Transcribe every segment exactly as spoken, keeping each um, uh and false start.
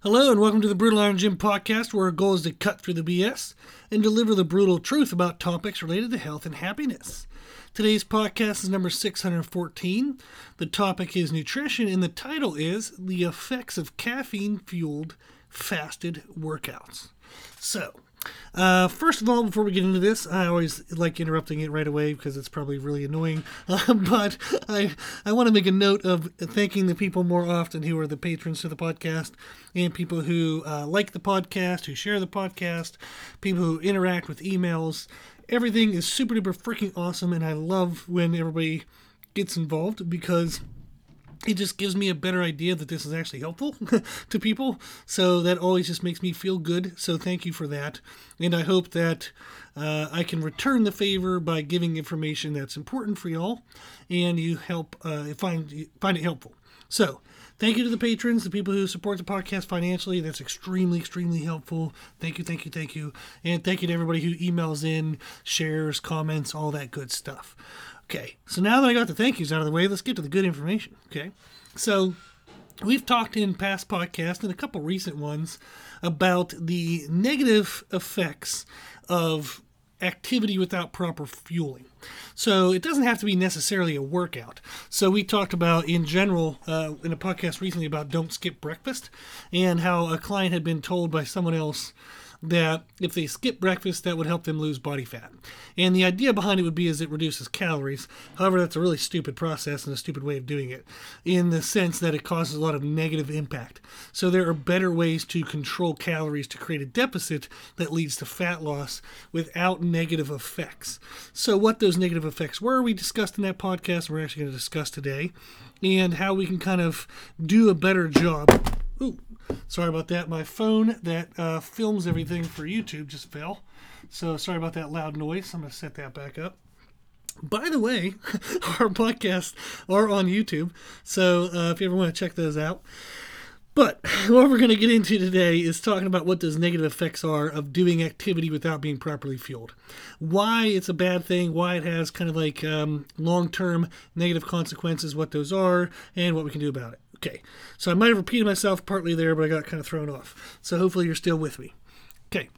Hello and welcome to the Brutal Iron Gym podcast, where our goal is to cut through the B S and deliver the brutal truth about topics related to health and happiness. Today's podcast is number six hundred fourteen. The topic is nutrition, and the title is The Effects of Caffeine-Fueled Fasted Workouts. So, uh, first of all, before we get into this, I always like interrupting it right away because it's probably really annoying. Uh, but I I want to make a note of thanking the people more often who are the patrons to the podcast, and people who uh, like the podcast, who share the podcast, people who interact with emails. Everything is super duper freaking awesome, and I love when everybody gets involved because it just gives me a better idea that this is actually helpful to people. So that always just makes me feel good. So thank you for that. And I hope that uh, I can return the favor by giving information that's important for y'all, and you help uh, find find it helpful. So thank you to the patrons, the people who support the podcast financially. That's extremely, extremely helpful. Thank you, thank you, thank you. And thank you to everybody who emails in, shares, comments, all that good stuff. Okay, so now that I got the thank yous out of the way, let's get to the good information, okay? So we've talked in past podcasts and a couple recent ones about the negative effects of activity without proper fueling. So it doesn't have to be necessarily a workout. So we talked about in general uh, in a podcast recently about don't skip breakfast, and how a client had been told by someone else that if they skip breakfast, that would help them lose body fat. And the idea behind it would be is it reduces calories. However, that's a really stupid process and a stupid way of doing it, in the sense that it causes a lot of negative impact. So there are better ways to control calories to create a deficit that leads to fat loss without negative effects. So what those negative effects were, we discussed in that podcast, and we're actually going to discuss today, and how we can kind of do a better job. Ooh. Sorry about that. My phone that uh, films everything for YouTube just fell. So sorry about that loud noise. I'm going to set that back up. By the way, our podcasts are on YouTube, so uh, if you ever want to check those out. But what we're going to get into today is talking about what those negative effects are of doing activity without being properly fueled. Why it's a bad thing, why it has kind of like um, long-term negative consequences, what those are, and what we can do about it. Okay, so I might have repeated myself partly there, but I got kind of thrown off. So hopefully you're still with me. Okay,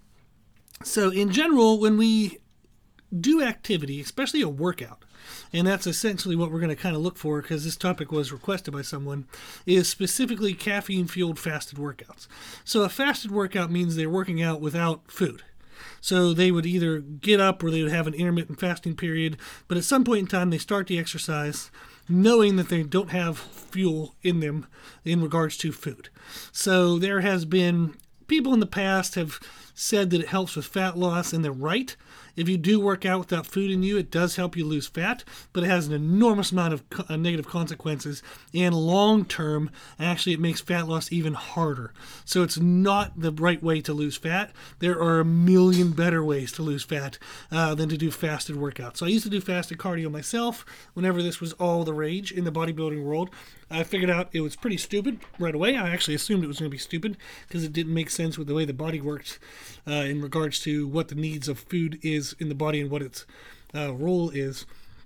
so in general, when we do activity, especially a workout, and that's essentially what we're going to kind of look for, because this topic was requested by someone, is specifically caffeine-fueled fasted workouts. So a fasted workout means they're working out without food. So they would either get up or they would have an intermittent fasting period, but at some point in time they start the exercise knowing that they don't have fuel in them in regards to food. So there has been people in the past have said that it helps with fat loss, and they're right. If you do work out without food in you, it does help you lose fat, but it has an enormous amount of co- uh, negative consequences, and long-term, actually, it makes fat loss even harder. So it's not the right way to lose fat. There are a million better ways to lose fat uh, than to do fasted workouts. So I used to do fasted cardio myself whenever this was all the rage in the bodybuilding world. I figured out it was pretty stupid right away. I actually assumed it was going to be stupid because it didn't make sense with the way the body worked uh, in regards to what the needs of food is in the body and what its uh, role is.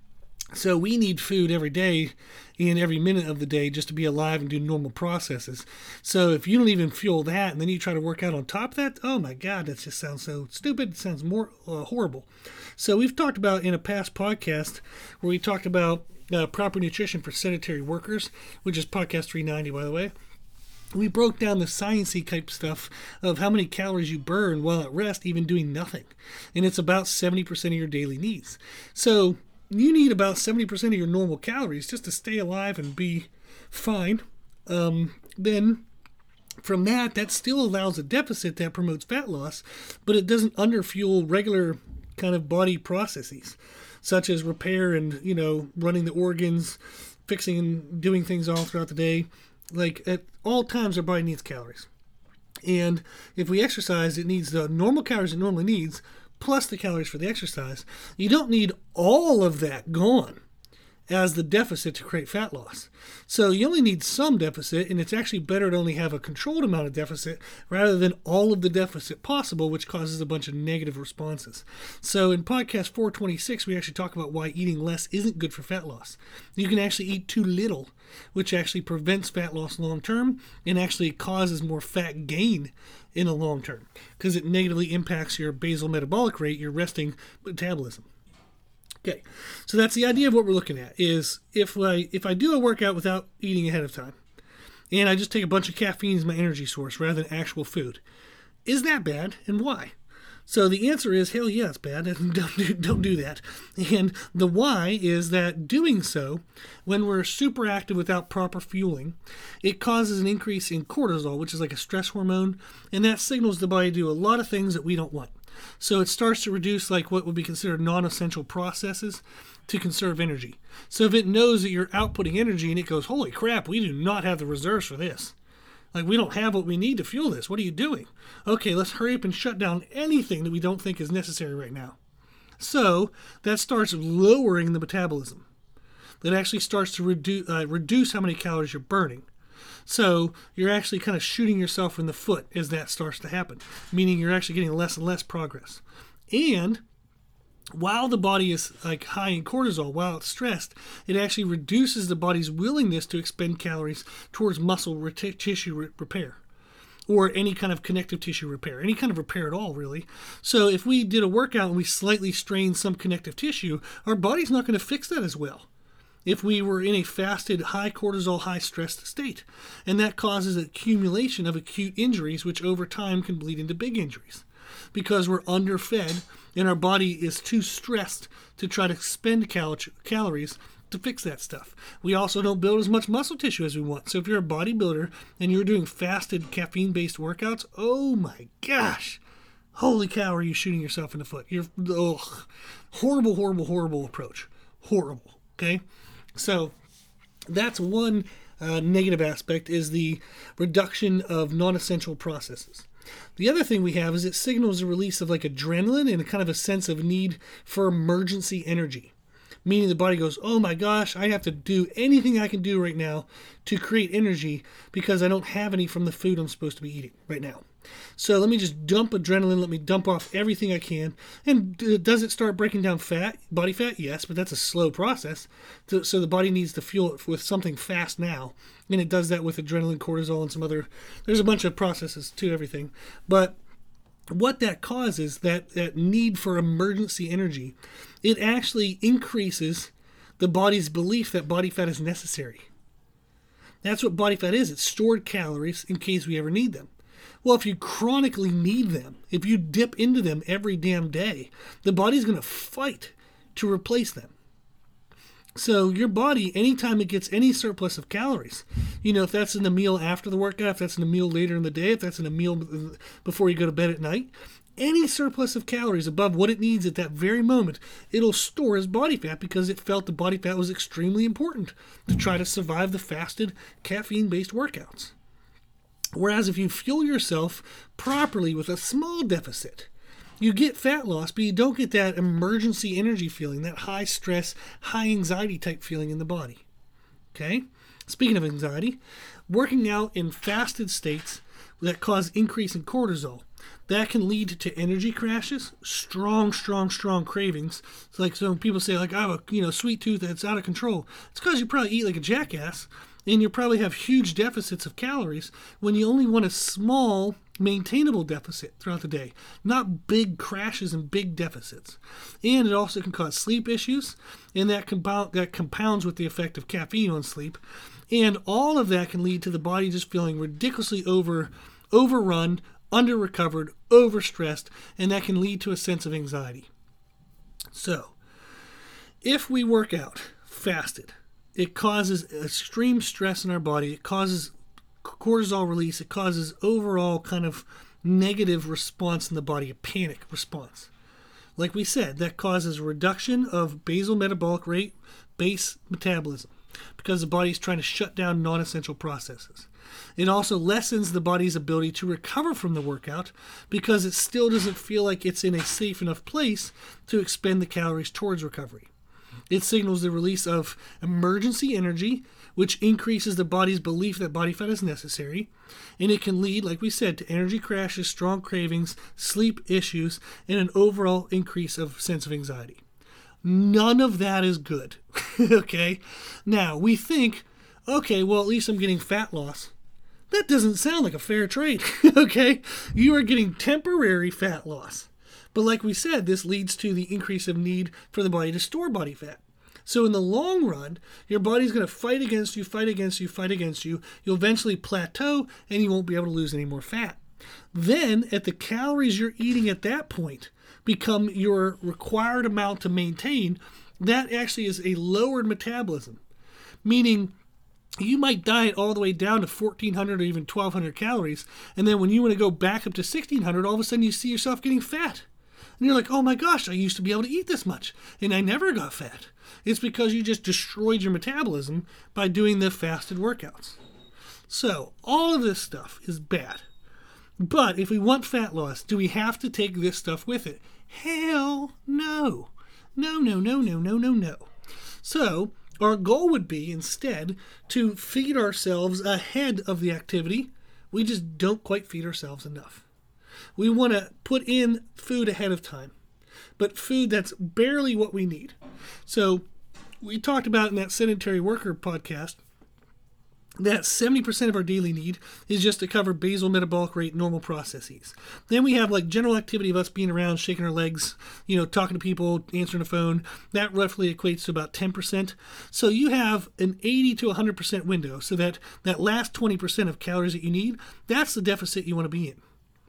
So we need food every day and every minute of the day just to be alive and do normal processes. So if you don't even fuel that and then you try to work out on top of that, oh my God, that just sounds so stupid. It sounds more uh, horrible. So we've talked about in a past podcast where we talked about uh, proper nutrition for sedentary workers, which is podcast three ninety, by the way. We broke down the science-y type stuff of how many calories you burn while at rest, even doing nothing. And it's about seventy percent of your daily needs. So you need about seventy percent of your normal calories just to stay alive and be fine. Um, then from that, that still allows a deficit that promotes fat loss, but it doesn't underfuel regular kind of body processes, such as repair and, you know, running the organs, fixing and doing things all throughout the day. Like, at all times, our body needs calories. And if we exercise, it needs the normal calories it normally needs, plus the calories for the exercise. You don't need all of that gone as the deficit to create fat loss. So you only need some deficit, and it's actually better to only have a controlled amount of deficit rather than all of the deficit possible, which causes a bunch of negative responses. So in podcast four twenty-six, we actually talk about why eating less isn't good for fat loss. You can actually eat too little, which actually prevents fat loss long term and actually causes more fat gain in the long term because it negatively impacts your basal metabolic rate, your resting metabolism. Okay, so that's the idea of what we're looking at, is if I if I do a workout without eating ahead of time, and I just take a bunch of caffeine as my energy source rather than actual food, is that bad, and why? So the answer is, hell yeah, it's bad, and don't do, don't do that. And the why is that doing so, when we're super active without proper fueling, it causes an increase in cortisol, which is like a stress hormone, and that signals the body to do a lot of things that we don't want. So it starts to reduce like what would be considered non-essential processes to conserve energy. So if it knows that you're outputting energy and it goes, holy crap, we do not have the reserves for this. Like, we don't have what we need to fuel this. What are you doing? Okay, let's hurry up and shut down anything that we don't think is necessary right now. So that starts lowering the metabolism. That actually starts to reduce uh, reduce how many calories you're burning. So you're actually kind of shooting yourself in the foot as that starts to happen, meaning you're actually getting less and less progress. And while the body is like high in cortisol, while it's stressed, it actually reduces the body's willingness to expend calories towards muscle re- tissue re- repair or any kind of connective tissue repair, any kind of repair at all, really. So if we did a workout and we slightly strained some connective tissue, our body's not going to fix that as well if we were in a fasted, high cortisol, high stressed state. And that causes accumulation of acute injuries, which over time can bleed into big injuries because we're underfed and our body is too stressed to try to expend cal- calories to fix that stuff. We also don't build as much muscle tissue as we want. So if you're a bodybuilder and you're doing fasted, caffeine-based workouts, oh my gosh, holy cow, are you shooting yourself in the foot? You're, ugh, horrible, horrible, horrible approach. Horrible, okay? So that's one uh, negative aspect, is the reduction of non-essential processes. The other thing we have is it signals the release of like adrenaline and a kind of a sense of need for emergency energy. Meaning the body goes, oh my gosh, I have to do anything I can do right now to create energy because I don't have any from the food I'm supposed to be eating right now. So let me just dump adrenaline, let me dump off everything I can. And does it start breaking down fat, body fat? Yes, but that's a slow process. So the body needs to fuel it with something fast now. And it does that with adrenaline, cortisol, and some other, there's a bunch of processes to everything. But what that causes, that, that need for emergency energy, it actually increases the body's belief that body fat is necessary. That's what body fat is. It's stored calories in case we ever need them. Well, if you chronically need them, if you dip into them every damn day, the body's going to fight to replace them. So your body, anytime it gets any surplus of calories, you know, if that's in the meal after the workout, if that's in a meal later in the day, if that's in a meal before you go to bed at night, any surplus of calories above what it needs at that very moment, it'll store as body fat because it felt the body fat was extremely important to try to survive the fasted, caffeine-based workouts. Whereas if you fuel yourself properly with a small deficit, you get fat loss, but you don't get that emergency energy feeling, that high stress, high anxiety type feeling in the body. Okay? Speaking of anxiety, working out in fasted states that cause increase in cortisol, that can lead to energy crashes, strong, strong, strong cravings. It's like some people say, like, I have a you know sweet tooth that's out of control. It's because you probably eat like a jackass, and you probably have huge deficits of calories when you only want a small, maintainable deficit throughout the day, not big crashes and big deficits. And it also can cause sleep issues, and that compound that compounds with the effect of caffeine on sleep. And all of that can lead to the body just feeling ridiculously over, overrun, under-recovered, overstressed, and that can lead to a sense of anxiety. So, if we work out fasted, it causes extreme stress in our body. It causes cortisol release. It causes overall kind of negative response in the body, a panic response. Like we said, that causes a reduction of basal metabolic rate, base metabolism, because the body's trying to shut down non-essential processes. It also lessens the body's ability to recover from the workout because it still doesn't feel like it's in a safe enough place to expend the calories towards recovery. It signals the release of emergency energy, which increases the body's belief that body fat is necessary. And it can lead, like we said, to energy crashes, strong cravings, sleep issues, and an overall increase of sense of anxiety. None of that is good. Okay? Now, we think, okay, well, at least I'm getting fat loss. That doesn't sound like a fair trade. Okay? You are getting temporary fat loss. But like we said, this leads to the increase of need for the body to store body fat. So in the long run, your body's going to fight against you, fight against you, fight against you. You'll eventually plateau, and you won't be able to lose any more fat. Then, at the calories you're eating at that point become your required amount to maintain, that actually is a lowered metabolism. Meaning, you might diet all the way down to fourteen hundred or even twelve hundred calories, and then when you want to go back up to sixteen hundred, all of a sudden you see yourself getting fat. And you're like, oh my gosh, I used to be able to eat this much, and I never got fat. It's because you just destroyed your metabolism by doing the fasted workouts. So, all of this stuff is bad. But if we want fat loss, do we have to take this stuff with it? Hell no. No, no, no, no, no, no, no. So, our goal would be instead to feed ourselves ahead of the activity. We just don't quite feed ourselves enough. We want to put in food ahead of time, but food that's barely what we need. So we talked about in that Sedentary Worker podcast that seventy percent of our daily need is just to cover basal metabolic rate normal processes. Then we have like general activity of us being around, shaking our legs, you know, talking to people, answering the phone. That roughly equates to about ten percent. So you have an eighty to one hundred percent window. So that that last twenty percent of calories that you need, that's the deficit you want to be in.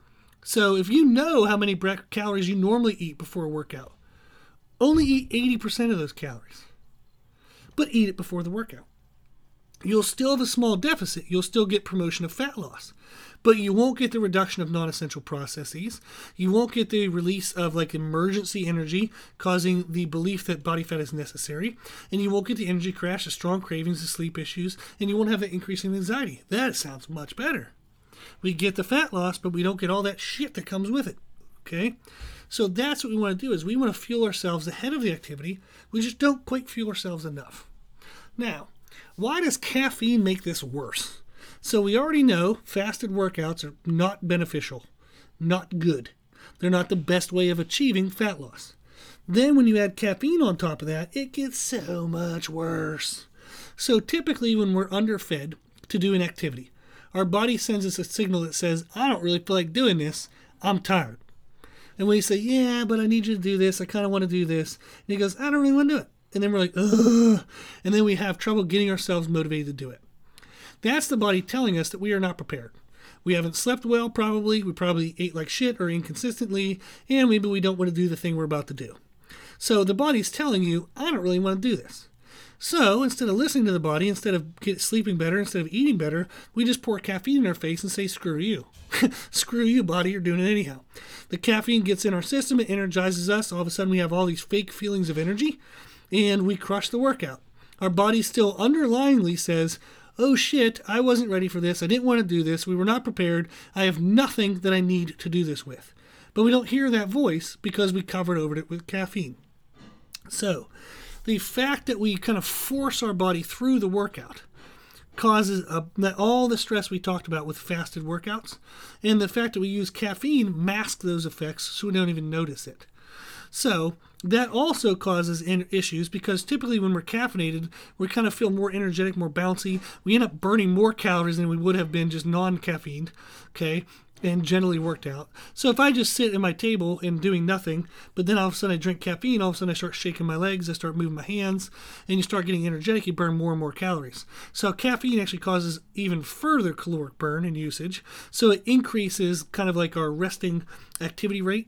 So if you know how many calories you normally eat before a workout, only eat eighty percent of those calories. But eat it before the workout. You'll still have a small deficit. You'll still get promotion of fat loss. But you won't get the reduction of non-essential processes. You won't get the release of like emergency energy, causing the belief that body fat is necessary. And you won't get the energy crash, the strong cravings, the sleep issues, and you won't have the increase in anxiety. That sounds much better. We get the fat loss, but we don't get all that shit that comes with it. Okay? So that's what we want to do, is we want to fuel ourselves ahead of the activity. We just don't quite fuel ourselves enough. Now, why does caffeine make this worse? So we already know fasted workouts are not beneficial, not good. They're not the best way of achieving fat loss. Then when you add caffeine on top of that, it gets so much worse. So typically when we're underfed to do an activity, our body sends us a signal that says, I don't really feel like doing this, I'm tired. And when you say, yeah, but I need you to do this, I kind of want to do this, and he goes, I don't really want to do it. And then we're like, ugh, and then we have trouble getting ourselves motivated to do it. That's the body telling us that we are not prepared. We haven't slept well, probably. We probably ate like shit or inconsistently, and maybe we don't want to do the thing we're about to do. So the body's telling you, I don't really want to do this. So instead of listening to the body, instead of get, sleeping better, instead of eating better, we just pour caffeine in our face and say, screw you. Screw you, body, you're doing it anyhow. The caffeine gets in our system, it energizes us. All of a sudden we have all these fake feelings of energy, and we crush the workout. Our body still underlyingly says, oh shit, I wasn't ready for this. I didn't want to do this. We were not prepared. I have nothing that I need to do this with. But we don't hear that voice because we covered over it with caffeine. So the fact that we kind of force our body through the workout causes a, all the stress we talked about with fasted workouts, and the fact that we use caffeine masks those effects so we don't even notice it. So that also causes issues because typically when we're caffeinated, we kind of feel more energetic, more bouncy. We end up burning more calories than we would have been just non-caffeined, okay, and generally worked out. So if I just sit at my table and doing nothing, but then all of a sudden I drink caffeine, all of a sudden I start shaking my legs, I start moving my hands, and you start getting energetic, you burn more and more calories. So caffeine actually causes even further caloric burn and usage. So it increases kind of like our resting activity rate.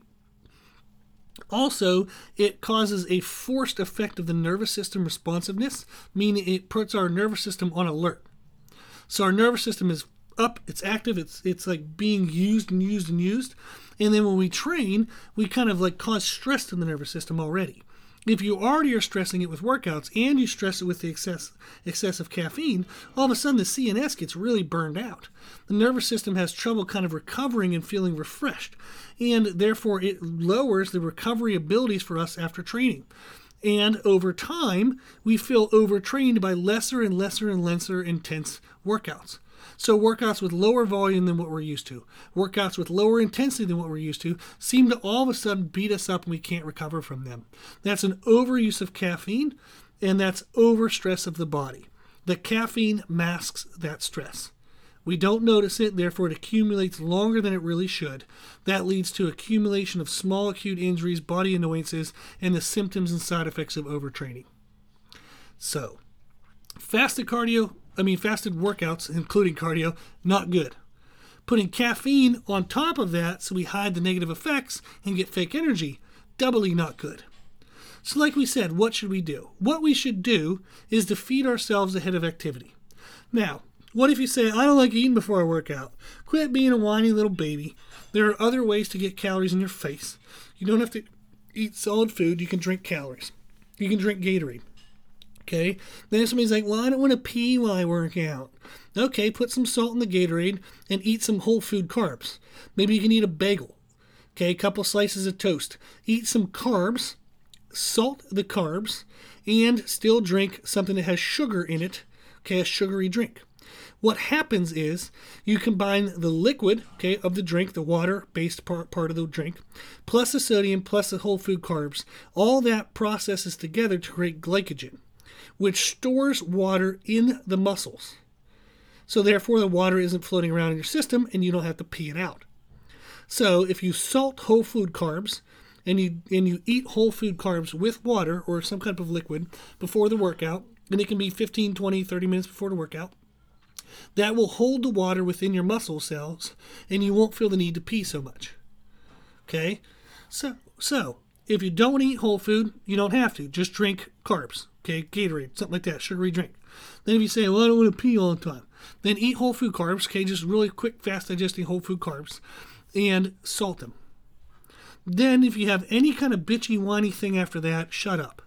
Also, it causes a forced effect of the nervous system responsiveness, meaning it puts our nervous system on alert. So our nervous system is up, it's active, it's it's like being used and used and used. And then when we train, we kind of like cause stress to the nervous system already. If you already are stressing it with workouts and you stress it with the excess excessive caffeine, all of a sudden the C N S gets really burned out. The nervous system has trouble kind of recovering and feeling refreshed, and therefore it lowers the recovery abilities for us after training. And over time, we feel overtrained by lesser and lesser and lesser intense workouts. So workouts with lower volume than what we're used to, workouts with lower intensity than what we're used to, seem to all of a sudden beat us up and we can't recover from them. That's an overuse of caffeine, and that's overstress of the body. The caffeine masks that stress. We don't notice it, therefore it accumulates longer than it really should. That leads to accumulation of small acute injuries, body annoyances, and the symptoms and side effects of overtraining. So, fasted cardio, I mean fasted workouts, including cardio, not good. Putting caffeine on top of that so we hide the negative effects and get fake energy, doubly not good. So like we said, what should we do? What we should do is to feed ourselves ahead of activity. Now, what if you say, I don't like eating before I work out? Quit being a whiny little baby. There are other ways to get calories in your face. You don't have to eat solid food. You can drink calories. You can drink Gatorade. Okay? Then somebody's like, well, I don't want to pee while I work out. Okay, put some salt in the Gatorade and eat some whole food carbs. Maybe you can eat a bagel. Okay, a couple slices of toast. Eat some carbs, salt the carbs, and still drink something that has sugar in it. Okay, a sugary drink. What happens is you combine the liquid, okay, of the drink, the water-based part, part of the drink, plus the sodium, plus the whole food carbs. All that processes together to create glycogen, which stores water in the muscles. So therefore, the water isn't floating around in your system, and you don't have to pee it out. So if you salt whole food carbs, and you and you eat whole food carbs with water or some kind of liquid before the workout, and it can be fifteen, twenty, thirty minutes before the workout, that will hold the water within your muscle cells, and you won't feel the need to pee so much. Okay? So, so if you don't eat whole food, you don't have to. Just drink carbs. Okay? Gatorade, something like that, sugary drink. Then if you say, well, I don't want to pee all the time, then eat whole food carbs, okay? Just really quick, fast digesting whole food carbs, and salt them. Then if you have any kind of bitchy, whiny thing after that, shut up.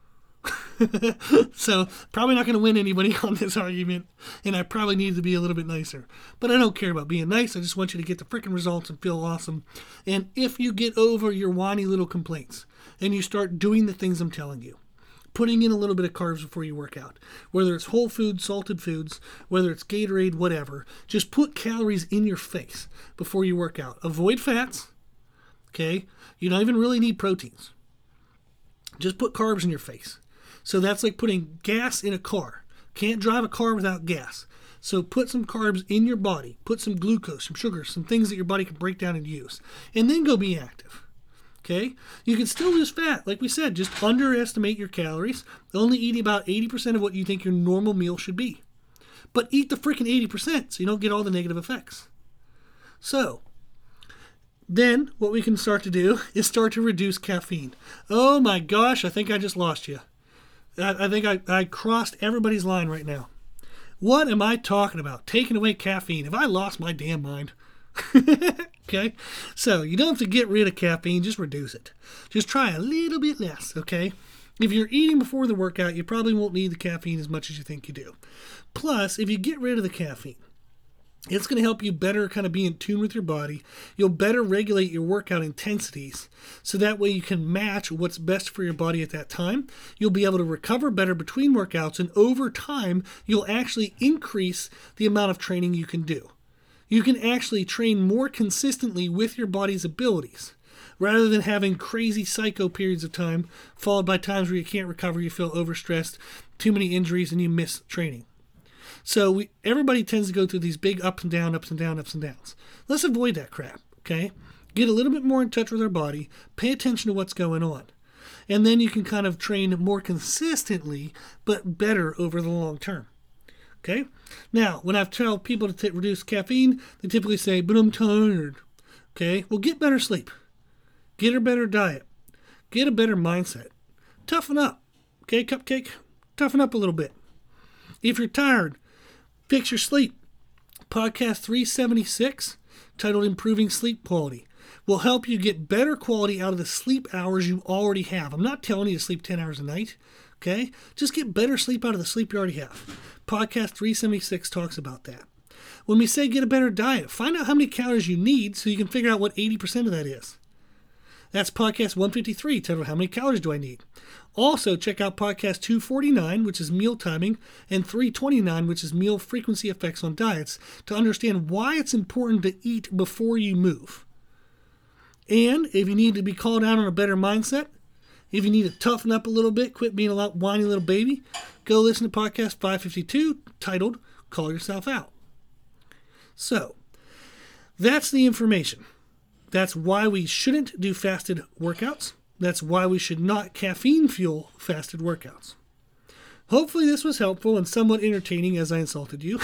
So probably not going to win anybody on this argument, and I probably need to be a little bit nicer. But I don't care about being nice. I just want you to get the freaking results and feel awesome. And if you get over your whiny little complaints and you start doing the things I'm telling you, putting in a little bit of carbs before you work out, whether it's whole food, salted foods, whether it's Gatorade, whatever, just put calories in your face before you work out. Avoid fats. Okay? You don't even really need proteins. Just put carbs in your face. So that's like putting gas in a car. Can't drive a car without gas. So put some carbs in your body. Put some glucose, some sugar, some things that your body can break down and use. And then go be active. Okay? You can still lose fat. Like we said, just underestimate your calories. Only eating about eighty percent of what you think your normal meal should be. But eat the freaking eighty percent so you don't get all the negative effects. So, then what we can start to do is start to reduce caffeine. Oh my gosh, I think I just lost you. I, I think I, I crossed everybody's line right now. What am I talking about? Taking away caffeine. Have I lost my damn mind? Okay? So, you don't have to get rid of caffeine, just reduce it. Just try a little bit less, okay? If you're eating before the workout, you probably won't need the caffeine as much as you think you do. Plus, if you get rid of the caffeine, it's going to help you better kind of be in tune with your body. You'll better regulate your workout intensities so that way you can match what's best for your body at that time. You'll be able to recover better between workouts, and over time, you'll actually increase the amount of training you can do. You can actually train more consistently with your body's abilities rather than having crazy psycho periods of time followed by times where you can't recover, you feel overstressed, too many injuries, and you miss training. So we, everybody tends to go through these big ups and downs, ups and downs, ups and downs. Let's avoid that crap, okay? Get a little bit more in touch with our body. Pay attention to what's going on. And then you can kind of train more consistently, but better over the long term, okay? Now, when I've told people to t- reduce caffeine, they typically say, but I'm tired, okay? Well, get better sleep. Get a better diet. Get a better mindset. Toughen up, okay, Cupcake? Toughen up a little bit. If you're tired, fix your sleep. Podcast three seventy-six, titled Improving Sleep Quality, will help you get better quality out of the sleep hours you already have. I'm not telling you to sleep ten hours a night, okay? Just get better sleep out of the sleep you already have. Podcast three seventy-six talks about that. When we say get a better diet, find out how many calories you need so you can figure out what eighty percent of that is. That's podcast one fifty-three, titled How Many Calories Do I Need? Also, check out podcast two forty-nine, which is meal timing, and three twenty-nine, which is meal frequency effects on diets, to understand why it's important to eat before you move. And if you need to be called out on a better mindset, if you need to toughen up a little bit, quit being a whiny little baby, go listen to podcast five fifty-two, titled Call Yourself Out. So, that's the information. That's why we shouldn't do fasted workouts. That's why we should not caffeine fuel fasted workouts. Hopefully this was helpful and somewhat entertaining as I insulted you.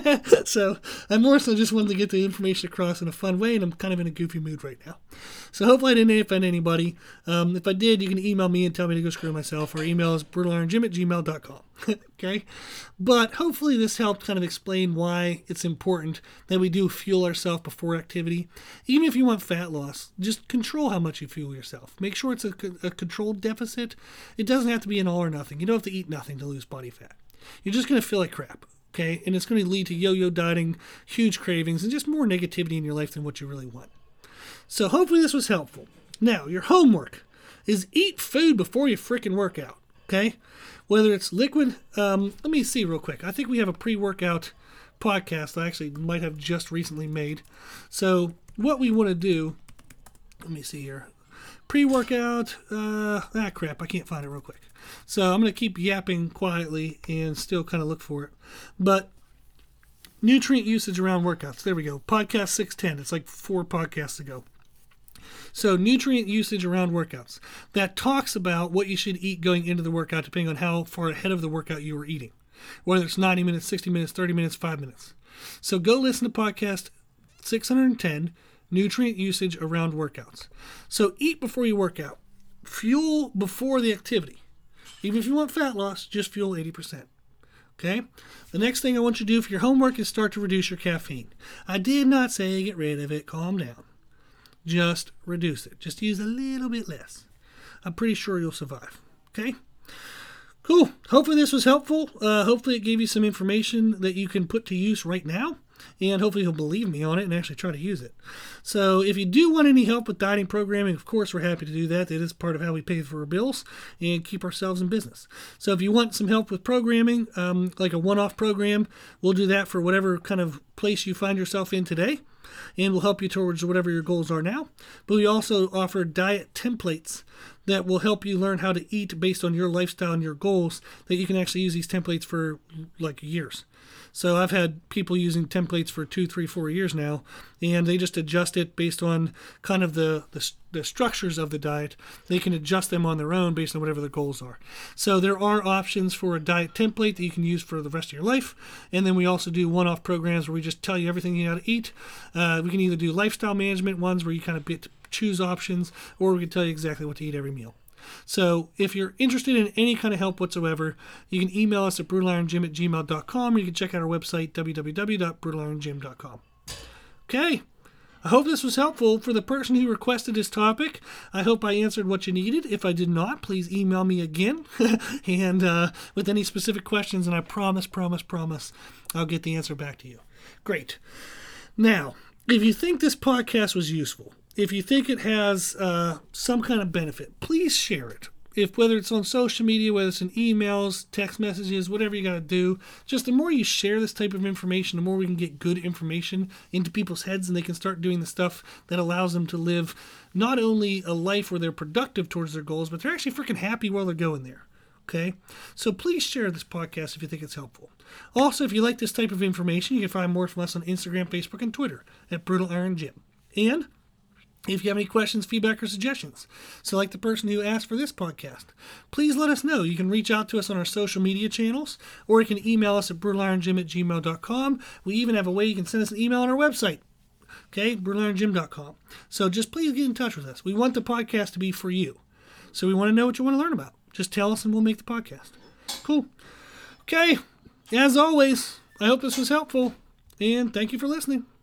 So I more so just wanted to get the information across in a fun way, and I'm kind of in a goofy mood right now. So hopefully I didn't offend anybody. Um, if I did, you can email me and tell me to go screw myself. Our email is brutal iron gym at gmail dot com. Okay? But hopefully this helped kind of explain why it's important that we do fuel ourselves before activity. Even if you want fat loss, just control how much you fuel yourself. Make sure it's a, a controlled deficit. It doesn't have to be an all or nothing. You don't have to eat nothing to lose body fat. You're just going to feel like crap. Okay? And it's going to lead to yo-yo dieting, huge cravings, and just more negativity in your life than what you really want. So hopefully this was helpful. Now, your homework is eat food before you freaking work out. Okay? Whether it's liquid, um, let me see real quick. I think we have a pre-workout podcast I actually might have just recently made. So what we want to do, let me see here. Pre-workout, uh, ah crap, I can't find it real quick. So I'm going to keep yapping quietly and still kind of look for it. But nutrient usage around workouts. There we go. Podcast six ten. It's like four podcasts ago. So nutrient usage around workouts. That talks about what you should eat going into the workout depending on how far ahead of the workout you were eating. Whether it's ninety minutes, sixty minutes, thirty minutes, five minutes. So go listen to podcast six ten, Nutrient Usage Around Workouts. So eat before you work out. Fuel before the activity. Even if you want fat loss, just fuel eighty percent. Okay? The next thing I want you to do for your homework is start to reduce your caffeine. I did not say get rid of it. Calm down. Just reduce it. Just use a little bit less. I'm pretty sure you'll survive. Okay? Cool. Hopefully this was helpful. Uh, hopefully it gave you some information that you can put to use right now. And hopefully you'll believe me on it and actually try to use it. So if you do want any help with dieting programming, of course, we're happy to do that. That is part of how we pay for our bills and keep ourselves in business. So if you want some help with programming, um, like a one-off program, we'll do that for whatever kind of place you find yourself in today. And we'll help you towards whatever your goals are now. But we also offer diet templates that will help you learn how to eat based on your lifestyle and your goals, that you can actually use these templates for like years. So I've had people using templates for two, three, four years now, and they just adjust it based on kind of the, the, the structures of the diet. They can adjust them on their own based on whatever their goals are. So there are options for a diet template that you can use for the rest of your life. And then we also do one-off programs where we just tell you everything you got to eat. Uh, we can either do lifestyle management ones where you kind of get to choose options, or we can tell you exactly what to eat every meal. So if you're interested in any kind of help whatsoever, you can email us at brutal iron gym at gmail dot com, or you can check out our website, w w w dot brutal iron gym dot com. Okay, I hope this was helpful. For the person who requested this topic, I hope I answered what you needed. If I did not, please email me again and uh, with any specific questions, and I promise, promise, promise, I'll get the answer back to you. Great. Now, if you think this podcast was useful, if you think it has uh, some kind of benefit, please share it. If whether it's on social media, whether it's in emails, text messages, whatever you got to do, just the more you share this type of information, the more we can get good information into people's heads, and they can start doing the stuff that allows them to live not only a life where they're productive towards their goals, but they're actually freaking happy while they're going there. Okay? So please share this podcast if you think it's helpful. Also, if you like this type of information, you can find more from us on Instagram, Facebook, and Twitter at Brutal Iron Gym. And if you have any questions, feedback, or suggestions, so like the person who asked for this podcast, please let us know. You can reach out to us on our social media channels, or you can email us at brutal iron gym at gmail dot com. We even have a way you can send us an email on our website, okay, brutal iron gym dot com. So just please get in touch with us. We want the podcast to be for you. So we want to know what you want to learn about. Just tell us and we'll make the podcast. Cool. Okay, as always, I hope this was helpful, and thank you for listening.